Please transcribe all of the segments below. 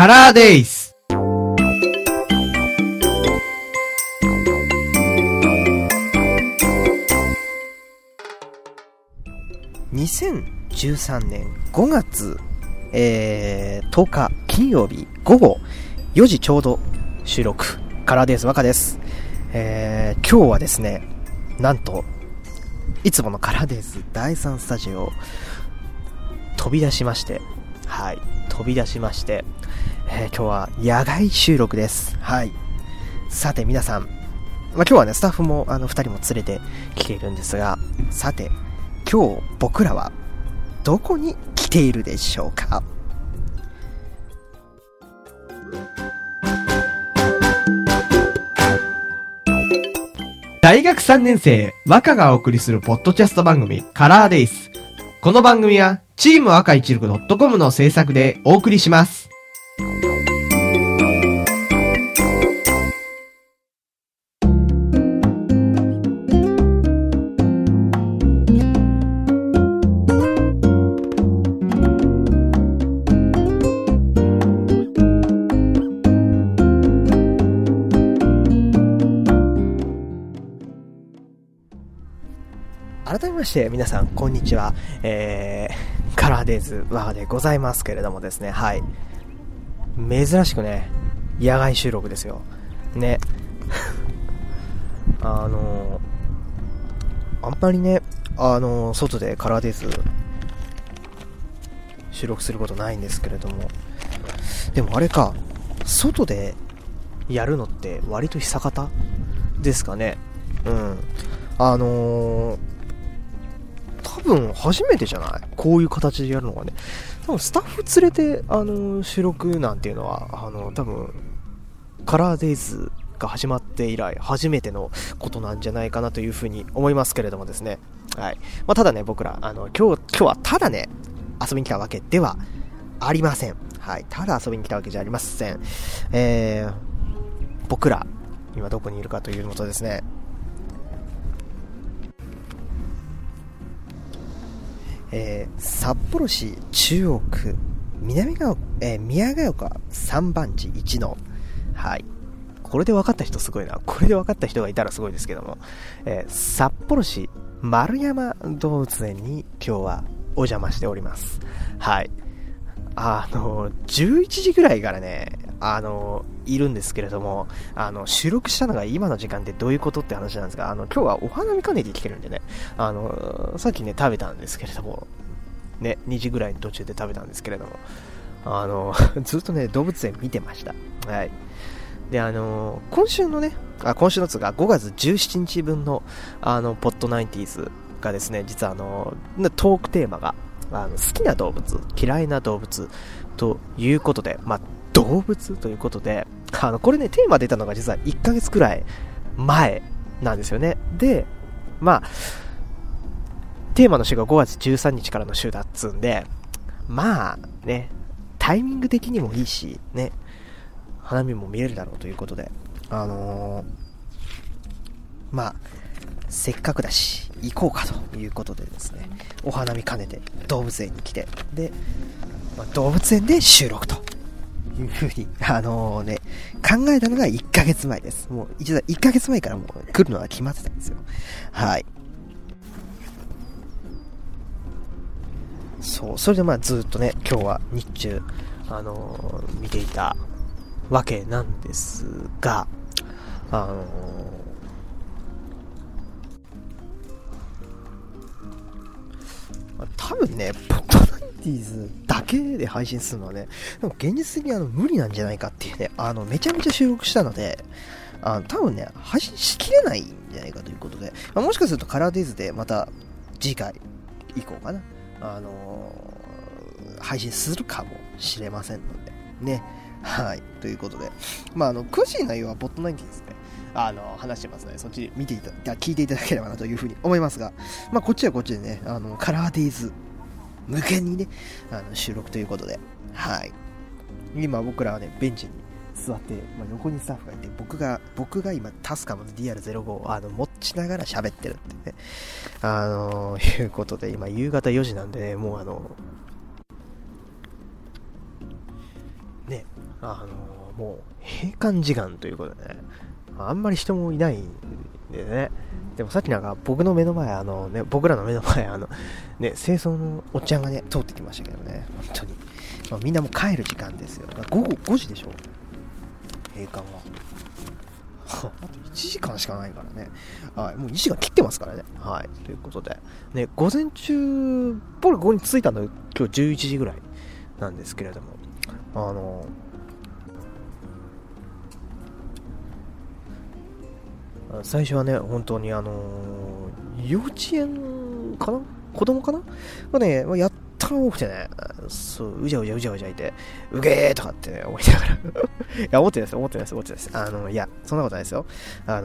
カラーデイズ。 2013年5月、10日金曜日午後4時ちょうど収録、カラーデイズ若です。今日はですね、なんといつものカラーデイズ第3スタジオを飛び出しまして、はい、飛び出しまして、今日は野外収録です。はい。さて皆さん、今日はねスタッフも2人も連れてきているんですが、さて今日僕らはどこに来ているでしょうか。 大学3年生若がお送りするポッドキャスト番組カラーデイズ。この番組はチーム赤一力 .com の制作でお送りします。 改めまして皆さんこんにちは、カラーデイズ我でございますけれどもですね、はい、珍しくね野外収録ですよね。あんまりね外でカラーデイズ収録することないんですけれども、でもあれか、外でやるのって割と久方ですかね。多分初めてじゃない、こういう形でやるのがね。多分スタッフ連れて収録なんていうのは多分カラーデイズが始まって以来初めてのことなんじゃないかなというふうに思いますけれどもですね。はい。ただね、僕ら今日はただね遊びに来たわけではありません。はい。ただ遊びに来たわけじゃありません。僕ら今どこにいるかというのとですね、札幌市中央区宮ヶ丘3番地1の、はい、これで分かった人すごいな。これで分かった人がいたらすごいですけども、札幌市丸山動物園に今日はお邪魔しております。はい。11時ぐらいからねいるんですけれども、収録したのが今の時間ってどういうことって話なんですが、今日はお花見兼ねて来てるんでね、さっきね食べたんですけれどもね、2時ぐらいに途中で食べたんですけれども、ずっとね動物園見てました。はい。で今週のつが5月17日分のポッドナインティーズがですね、実はトークテーマが好きな動物嫌いな動物ということで、動物ということで、これねテーマ出たのが実は1ヶ月くらい前なんですよね。でテーマの週が5月13日からの週だっつうんで、ねタイミング的にもいいしね、花見も見えるだろうということで、せっかくだし行こうかということでですね、お花見兼ねて動物園に来て、で、動物園で収録というふうに考えたのが1ヶ月前です。もう一度1ヶ月前からもう来るのは決まってたんですよ。はい。そう、それでずっとね今日は日中見ていたわけなんですが、多分ねポッドナインティーズだけで配信するのはね、でも現実的に無理なんじゃないかっていうね、めちゃめちゃ収録したので多分ね配信しきれないんじゃないかということで、もしかするとカラーデイズでまた次回以降かな配信するかもしれませんのでね。はい。ということで、詳しい内容はポッドナインティーズで話してますので、そっち聞いていただければなというふうに思いますが、こっちはこっちでねカラーデイズ向けにね収録ということで、はい。今僕らはねベンチに座って、横にスタッフがいて、僕が今タスカムの DR05 を持ちながら喋ってるってね、いうことで、今夕方4時なんでね、もうねもう閉館時間ということでね、あんまり人もいないんでね。でもさっきなんか僕の目の前、僕らの目の前、ね、清掃のおっちゃんがね、通ってきましたけどね、本当に。みんなもう帰る時間ですよ。午後5時でしょ、閉館は。あと1時間しかないからね。はい、もう2時間切ってますからね。はい、ということで。ね、午前中、僕ここに着いたの今日11時ぐらいなんですけれども、最初はね、本当に幼稚園かな、子供かながね、やったら多くてね、そう、うじゃいて、うげーとかってね、思いながら。いや、思ってないです。いや、そんなことないですよ。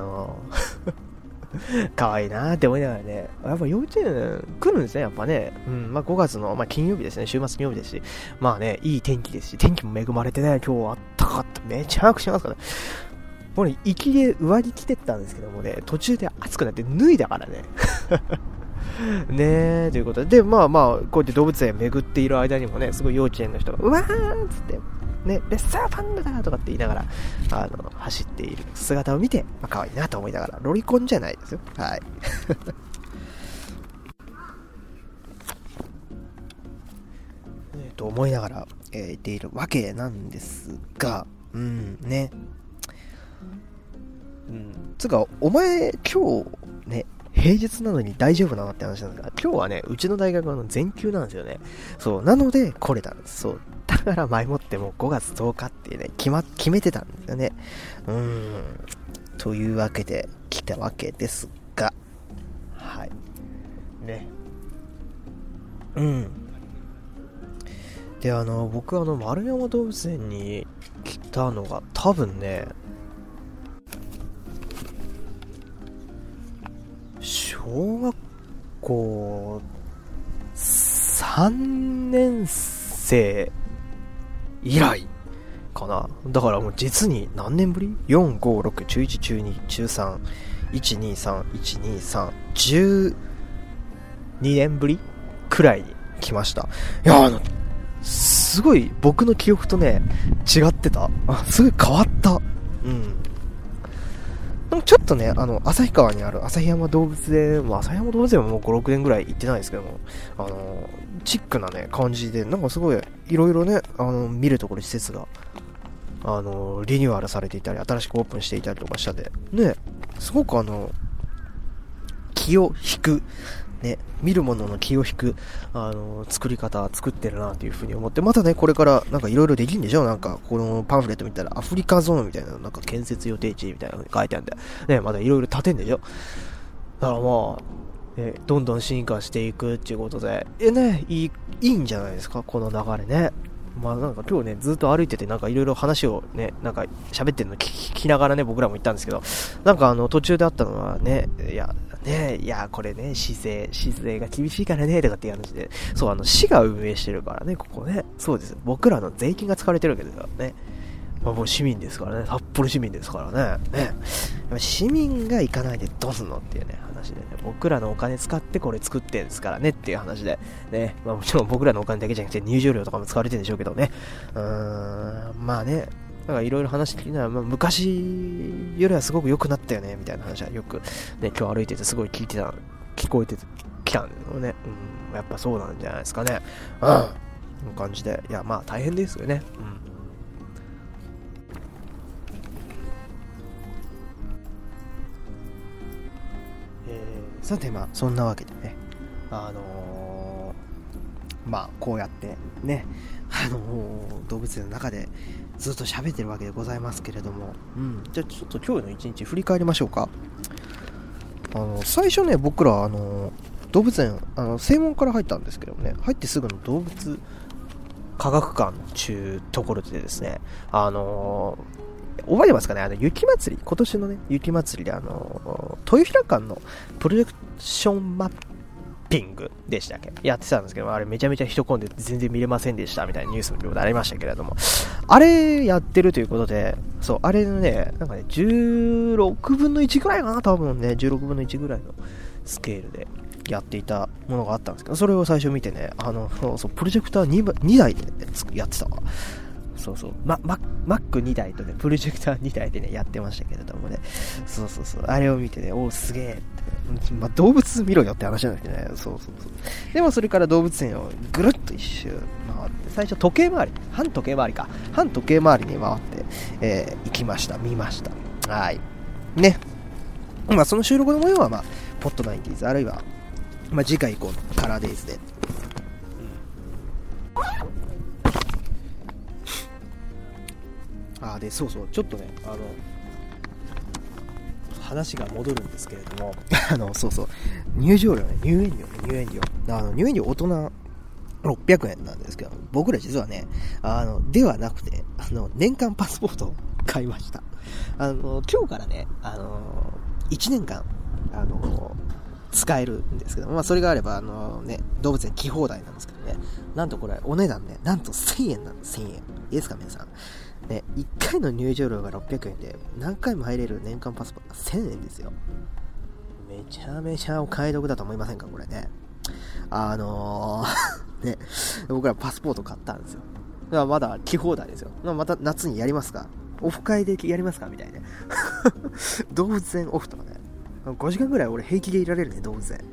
可愛いなーって思いながらね、やっぱ幼稚園来るんですね、やっぱね。5月の、金曜日ですね、週末金曜日ですし、いい天気ですし、天気も恵まれてね、今日はあったかかった、めちゃくちゃ暑かった。もうね、行きで上着着てったんですけどもね、途中で暑くなって脱いだからね。ねえ、ということで、こうやって動物園巡っている間にもね、すごい幼稚園の人が、うわーっつって、ね、レッサーパンダだとかって言いながら、走っている姿を見て、可愛いなと思いながら、ロリコンじゃないですよ。はい。と思いながら、言っているわけなんですが、ね。つうか、お前、今日、ね、平日なのに大丈夫なのって話なんですが、今日はね、うちの大学の全休なんですよね。そう、なので来れたんです。そう。だから前もってもう5月10日ってね、決めてたんですよね。というわけで、来たわけですが、はい。ね。で、僕丸山動物園に来たのが多分ね、小学校3年生以来かな。だからもう実に何年ぶり ?4、5、6、11、12、13、123、123、12年ぶりくらいに来ました。いや、すごい僕の記憶とね、違ってた。すごい変わった。ちょっとね、旭川にある旭山動物園、旭山動物園はもう5、6年ぐらい行ってないですけども、チックなね、感じで、なんかすごい、いろいろね、見るところ施設が、リニューアルされていたり、新しくオープンしていたりとかしたで、ね、すごく気を引く、ね、見るものの気を引く、作り方、作ってるなというふうに思って、またね、これから、なんかいろいろできるんでしょ。なんか、このパンフレット見たら、アフリカゾーンみたいな、なんか建設予定地みたいなのが書いてあるんで、ね、まだいろいろ建てんでしょ。だからどんどん進化していくっていうことで、ね、いいんじゃないですか、この流れね。なんか今日ね、ずっと歩いてて、なんかいろいろ話をね、なんか喋ってるの聞きながらね、僕らも言ったんですけど、なんか途中であったのはね、いや、これね、市税が厳しいからね、とかっていう話で、そう、市が運営してるからね、ここね、そうです。僕らの税金が使われてるわけですからね。もう市民ですからね、札幌市民ですからね。市民が行かないでどうすんのっていうね、話でね、僕らのお金使ってこれ作ってんですからねっていう話で、ね、もちろん僕らのお金だけじゃなくて入場料とかも使われてるんでしょうけどね。ね、なんかいろいろ話聞いたら、昔よりはすごく良くなったよね、みたいな話はよく、ね、今日歩いててすごい聞こえてきたんですよね。やっぱそうなんじゃないですかね。この感じで、いや、大変ですよね。さてそんなわけでね、こうやってね、動物園の中でずっと喋ってるわけでございますけれども、じゃあちょっと今日の一日振り返りましょうか。最初ね、僕ら動物園正門から入ったんですけどもね、入ってすぐの動物科学館中ところでですね、覚えてますかね、雪祭り、今年のね、雪祭りで豊平館のプロジェクションマッピングでしたっけやってたんですけど、あれめちゃめちゃ人混んで全然見れませんでしたみたいなニュースもありましたけれども、あれやってるということで、そう、あれね、なんかね、16分の1ぐらいかな、多分ね、16分の1ぐらいのスケールでやっていたものがあったんですけど、それを最初見てね、そうプロジェクター 2台でやってたわ。 そうそう。Mac2 台とね、プロジェクター2台でね、やってましたけれどもね。そうそうそう。あれを見てね、おーすげーって。動物見ろよって話なんだけどね。そうそうそう。でもそれから動物園をぐるっと一周回って、最初時計回り、反時計回りに回って、行きました。見ました。はい。ね。まあその収録の模様はポッドナインティーズ、あるいは、次回以降のカラーデイズで。で、そうそう、ちょっとね、話が戻るんですけれども、そうそう、入園料。入園料大人600円なんですけど、僕ら実はね、ではなくて、年間パスポートを買いました。今日からね、1年間、使えるんですけど、それがあれば、動物園来放題なんですけどね、なんとこれ、お値段ね、なんと1000円なんです、1000円。いいですか、皆さん。ね、1回の入場料が600円で、何回も入れる年間パスポートが1000円ですよ。めちゃめちゃお買い得だと思いませんか、これね。ね、僕らパスポート買ったんですよ。だからまだ来放題ですよ。また夏にやりますか？オフ会でやりますかみたいな。動物園オフとかね。5時間ぐらい俺平気でいられるね、動物園。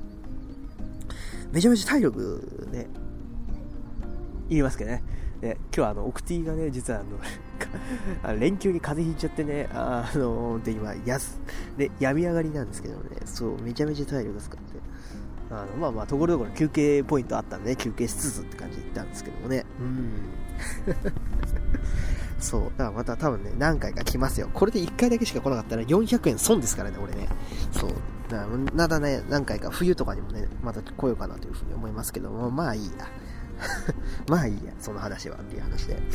めちゃめちゃ体力ね、言いますけどね。で、今日オクティがね、実は連休に風邪ひいちゃってね、で、今、で、病み上がりなんですけどね、そう、めちゃめちゃ体力使って、ところどころ休憩ポイントあったんで、ね、休憩しつつって感じで行ったんですけどもね、そう、だからまた多分ね、何回か来ますよ。これで1回だけしか来なかったら400円損ですからね、俺ね。そう。だからまだね、何回か冬とかにもね、また来ようかなというふうに思いますけども、まあいいや。まあいいや、その話はっていう話で。で、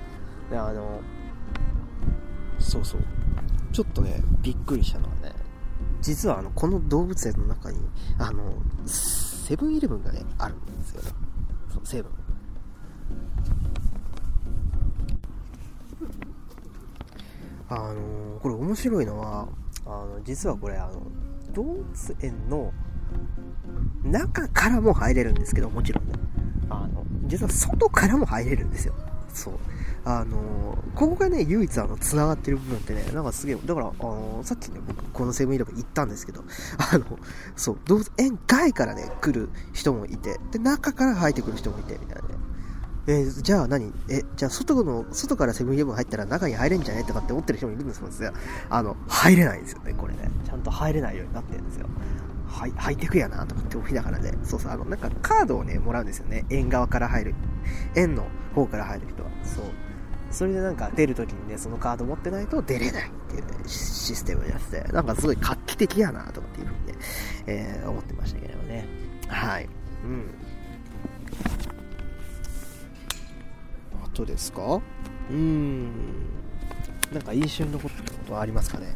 そうそう。ちょっとね、びっくりしたのはね、実はこの動物園の中に、セブンイレブンがね、あるんですよね。そう、セブン。これ面白いのは、実はこれ、動物園の中からも入れるんですけど、もちろんね。実は外からも入れるんですよ。そう。ここがね、唯一繋がってる部分ってね、なんかすげえ、だから、さっきね、僕、このセブンイレブン行ったんですけど、そう、動物園外からね、来る人もいて、で、中から入ってくる人もいて、みたいなね。じゃあじゃあ外からセブンイレブン入ったら中に入れんじゃねとかって思ってる人もいるんですけど、入れないんですよね、これね。ちゃんと入れないようになってるんですよ。ハイテクやなと思って思いながらね、そうそう、なんかカードをね、もらうんですよね。園側から入る。園の方から入る人は。そう。それでなんか出るときにね、そのカード持ってないと出れないっていうね、システムをやってて、なんかすごい画期的やなとかっていうふうにね、思ってましたけどね。はい。あとですか？なんか印象に残ってることはありますかね？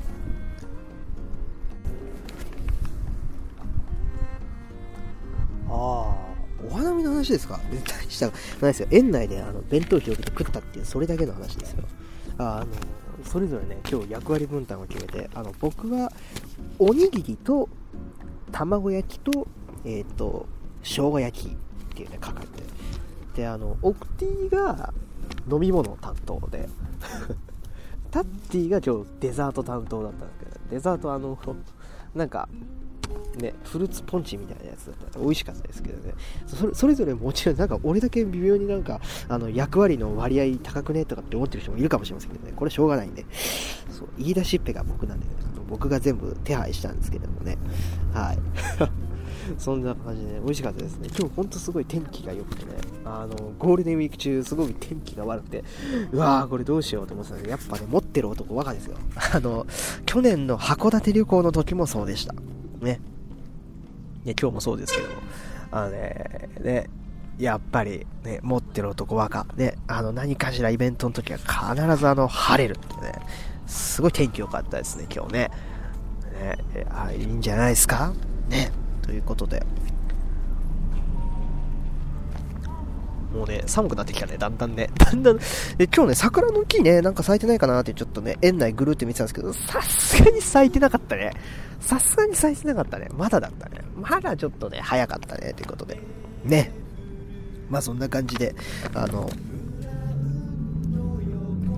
お花見の話ですか？大したないですよ。園内で弁当広げて食ったっていう、それだけの話ですよ。それぞれね、今日役割分担を決めて、僕はおにぎりと卵焼きと生姜焼きっていうね、かかって、でオクティが飲み物担当でタッティが今日デザート担当だったんですけど、デザートなんかね、フルーツポンチみたいなやつだったら美味しかったですけどね。それぞれもちろんなんか俺だけ微妙になんか役割の割合高くねとかって思ってる人もいるかもしれませんけどね。これしょうがないんで、そう、言い出しっぺが僕なんで、ね、僕が全部手配したんですけれどもね。はい。そんな感じで、美味しかったですね。今日ほんとすごい天気が良くてね、ゴールデンウィーク中すごい天気が悪くて、うわーこれどうしようと思ってたんですけど、やっぱね、持ってる男バカですよ。去年の函館旅行の時もそうでした。ね。今日もそうですけど、やっぱりね、持ってる男若ね、何かしらイベントの時は必ず晴れるってね、すごい天気良かったですね、今日ね。いいんじゃないですかね。ということで、もうね、寒くなってきたね、だんだん。で、今日ね、桜の木ね、なんか咲いてないかなってちょっとね、園内ぐるって見てたんですけど、さすがに咲いてなかったね。まだだったね。まだちょっとね、早かったね、ということで。ね。まあそんな感じで、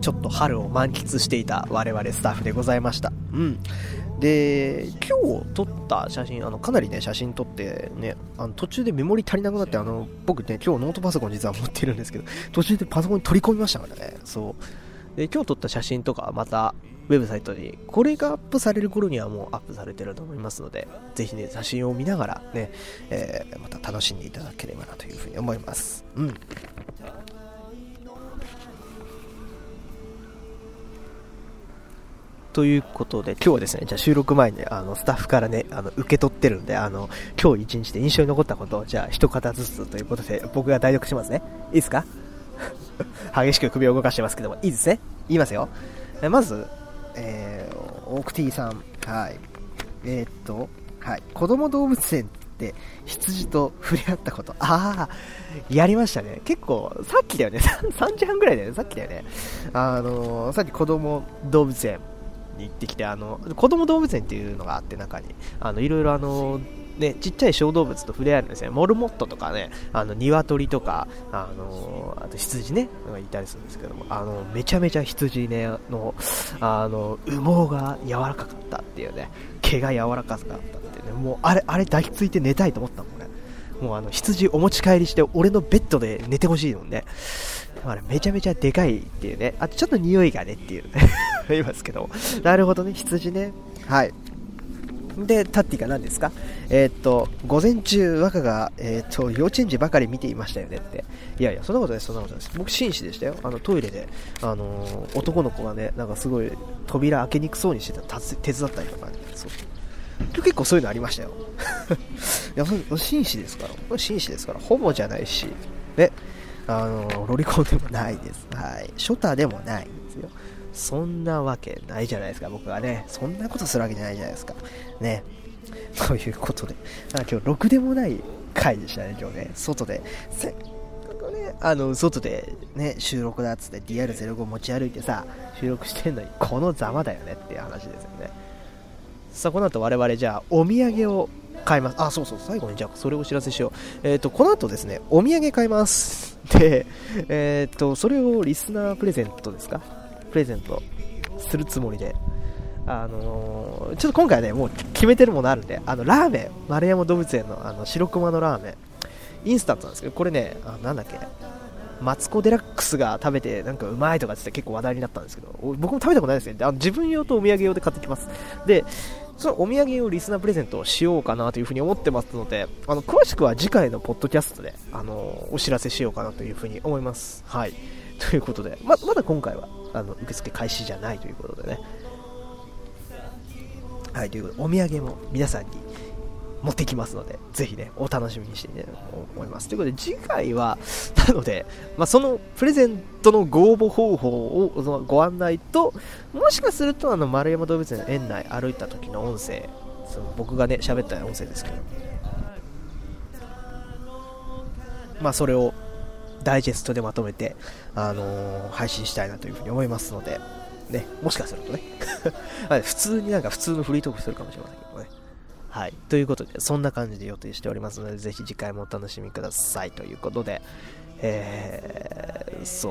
ちょっと春を満喫していた我々スタッフでございました。で、今日撮った写真、かなりね、写真撮ってね、途中でメモリ足りなくなって、僕ね、今日ノートパソコン実は持ってるんですけど、途中でパソコンに取り込みましたからね。そう。で、今日撮った写真とか、また、ウェブサイトに、これがアップされる頃にはもうアップされてると思いますので、ぜひね、写真を見ながらね、また楽しんでいただければなというふうに思います。ということで、今日はですね、じゃあ収録前にスタッフからね、受け取ってるんで、今日一日で印象に残ったことを、じゃあ一方ずつということで、僕が代読しますね。いいですか？激しく首を動かしてますけども、いいですね。言いますよ。まず、オークティーさん。はい。はい。子供動物園って羊と触れ合ったこと。やりましたね。結構、さっきだよね。3時半ぐらいだよね。さっきだよね。さっき子供動物園に行ってきて、子供動物園っていうのがあって、中に、いろいろね、ちっちゃい小動物と触れ合えるんですね。モルモットとかね、鶏とか、あと羊ね、いたりするんですけども、めちゃめちゃ羊ね、羽毛が柔らかかったっていうね、毛が柔らかかったっていうね、もうあれ抱きついて寝たいと思ったもんね。もう羊お持ち帰りして、俺のベッドで寝てほしいもんね。あれめちゃめちゃでかいっていうね、あとちょっと匂いがねっていうね、言いますけど、なるほどね、羊ね。はい。で、タッティが何ですか？午前中、若が、幼稚園児ばかり見ていましたよねって。いやいや、そんなことです、そんなことです。僕、紳士でしたよ。トイレで、男の子がね、なんかすごい、扉開けにくそうにしてた、手伝ったりとかね。そう。結構そういうのありましたよ。いや、紳士ですから。紳士ですから。ホモじゃないし、ね。ロリコンでもないです。はい。ショタでもないんですよ。そんなわけないじゃないですか、僕はね。そんなことするわけじゃないじゃないですか。ね。ということで、今日、ろくでもない回でしたね、今日ね。外で、せっかくね、外でね、収録だっつって DR05 持ち歩いてさ、収録してんのに、このざまだよねっていう話ですよね。さあ、この後我々じゃあ、お土産を買います。そうそう、最後にじゃあ、それをお知らせしよう。この後ですね、お土産買います。で、それをリスナープレゼントですか？プレゼントするつもりで、ちょっと今回はね、もう決めてるものあるんで、ラーメン、丸山動物園の白熊のラーメン、インスタントなんですけど、これね、なんだっけ、マツコデラックスが食べてなんかうまいとかって結構話題になったんですけど、僕も食べたことないですね。自分用とお土産用で買ってきます。で、そのお土産をリスナープレゼントをしようかなというふうに思ってますので、詳しくは次回のポッドキャストで、お知らせしようかなというふうに思います。はい。ということで、まだ今回は、受付開始じゃないということでね。はい、ということで、お土産も皆さんに持ってきますので、ぜひね、お楽しみにしてね、思います。ということで、次回は、なので、そのプレゼントのご応募方法をご案内と、もしかすると、丸山動物園の園内歩いた時の音声、僕がね、喋った音声ですけど、それをダイジェストでまとめて、配信したいなというふうに思いますので、ね、もしかするとね、普通のフリートークするかもしれませんけどね。はい。ということで、そんな感じで予定しておりますので、ぜひ次回もお楽しみくださいということで、そう、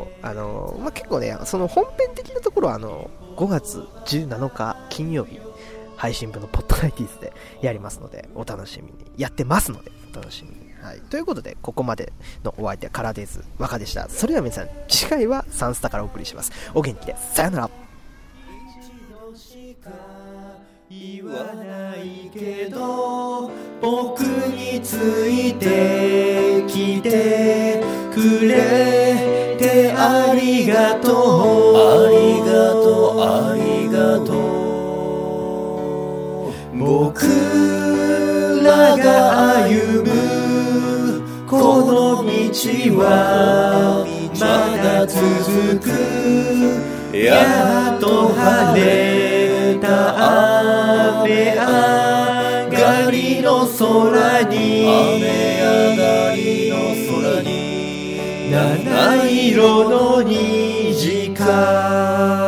結構ね、その本編的なところは、5月17日金曜日、配信分のポッドナイティーズでやりますので、お楽しみに。やってますので、お楽しみに。はい。ということで、ここまでのお相手はカラーデイズ若でした。それでは皆さん、次回はサンスタからお送りします。お元気で、さよなら。 言わないけど僕についてきてくれてありがとうありがとうありがとう僕らが歩むこの道はまだ続くやっと晴れた雨上がりの空に七色の虹か